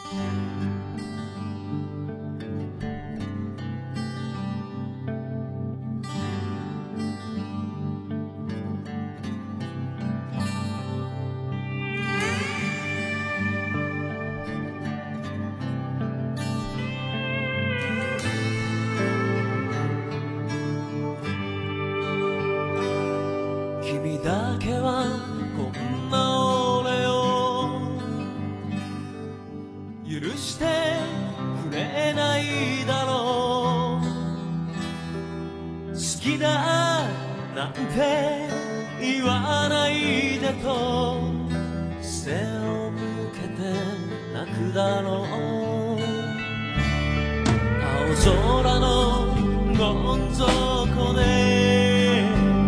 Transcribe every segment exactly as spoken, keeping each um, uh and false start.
君だけはこんな俺を許してくれないだろう。好きだなんて言わないでと背を向けて泣くだろう。青空のどん底で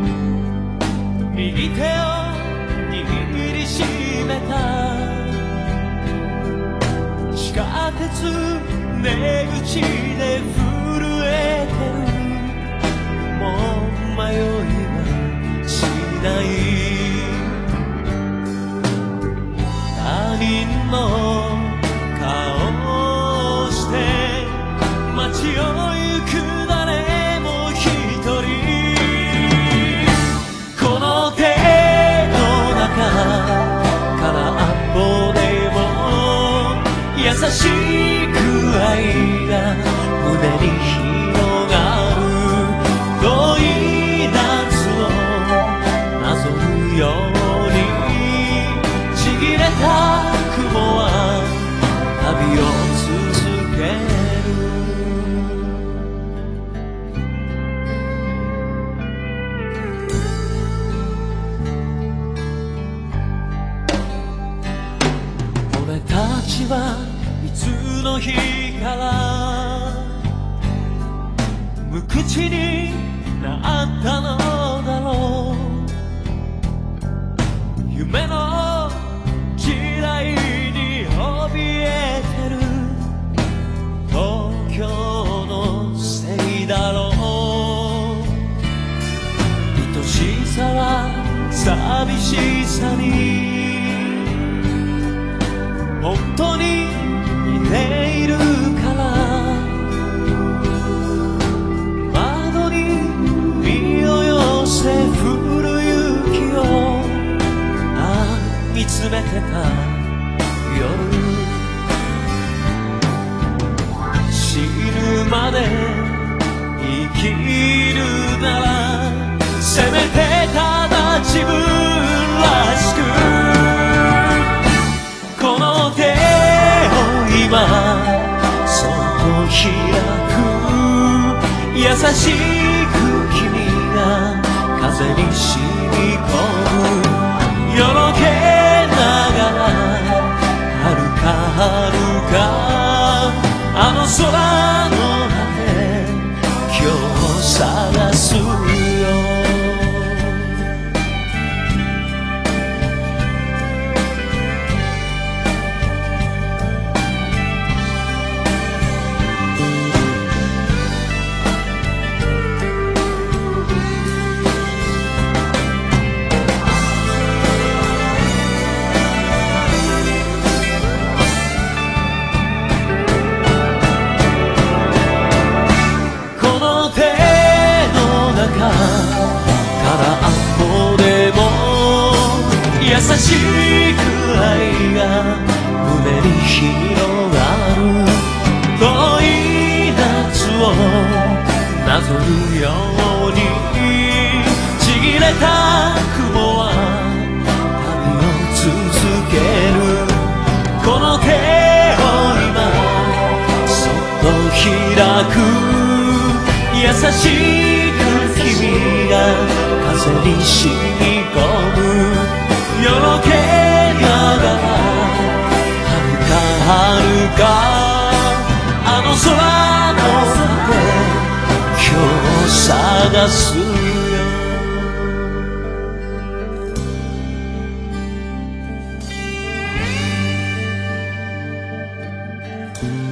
右手を握りしめた地下鉄出口で震えてる。もう迷いはしない。他人の顔をして街を行く誰も一人。この手の中からあぼでも優しく愛が胸に広がる。遠い夏をなぞるようにちぎれた雲は旅を続ける。俺たちはいつの日から無口になったのだろう。夢の時代に怯えてる東京のせいだろう。愛しさは寂しさに本当に似ているから窓に身を寄せ降る雪をああ見つめてた夜。死ぬまで生きるならせめてただ自分らしくこの手を今そっと開く。優しく君が風に染み込む。よろけながら遥か遥かあの空の果て今日探すよ。優しく愛が胸に広がる。遠い夏をなぞるようにちぎれた雲は旅を続ける。この手を今そっと開く。優しく君が風に染み込む。よろけながら遥か遥かあの空の果て今日探すよ。